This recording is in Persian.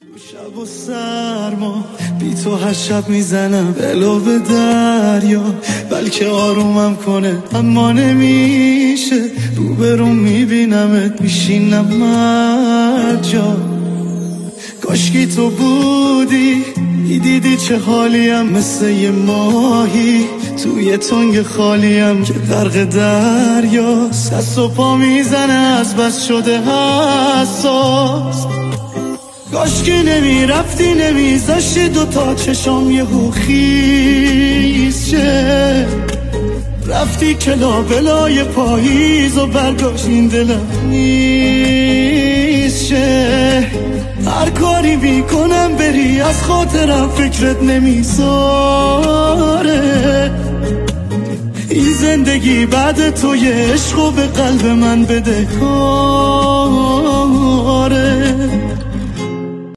شب و سرما بی تو هر شب میزنم بلو به دریا، بلکه آرومم کنه اما نمیشه. روبروم میبینمت میشینم مرجا، کاشکی تو بودی میدیدی چه حالیم، مثل یه ماهی توی تنگ خالیم که غرق دریاست. دست و پا میزنه از بس شده حساس. کاشکی نمیرفتی نمیذاشتی دوتا چشام یهو خیس شه، رفتی کلا بلای پاییز و برداشت این دلم نیست شه. هر کاری میکنم بری از خاطرم فکرت نمیذاره. این زندگی بعد تو یه عشق و به قلب من بده کاره.